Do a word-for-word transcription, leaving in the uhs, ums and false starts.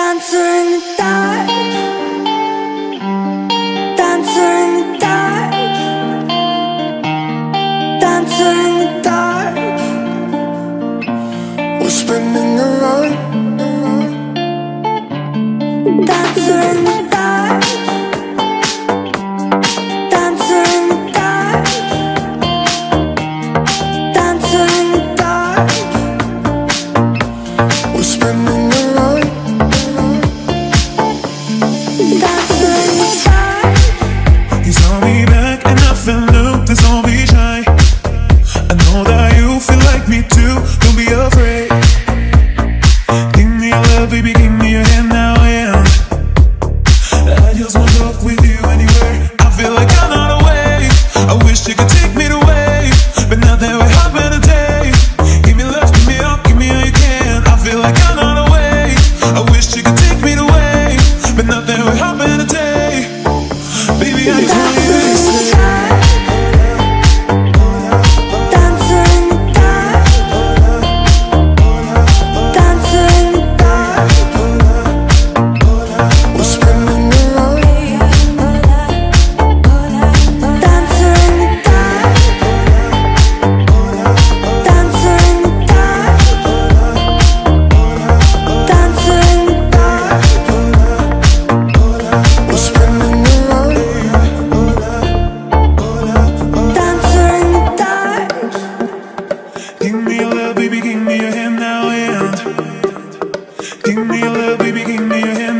Dancer in the dark, dancer in the dark, dancer in the dark. We're spinning around, dancer in the dark, dancer in the dark, dancer in the dark. We're spinning around. You saw me back and I fell loop, this won't be shy. I know that you feel like me too, don't be afraid. Give me your love, baby, give me your hand now and I just wanna talk with you anywhere. I feel like I'm on a wave, I wish you could take me away, but now that we're having a day. Give me love, give me up, give me all you can. I feel like I'm on a wave, I wish you could take me away, but now that we're having a day. Baby, I just want you to stay. Dancer in the dark, dancer in the dark. We're spinning around. Dancer in the dark, dancer in the dark, dancer in the dark. We're spinning around. Dancer in the dark. Give me your love, baby, give me your hand now and give me your love, baby, give me your hand.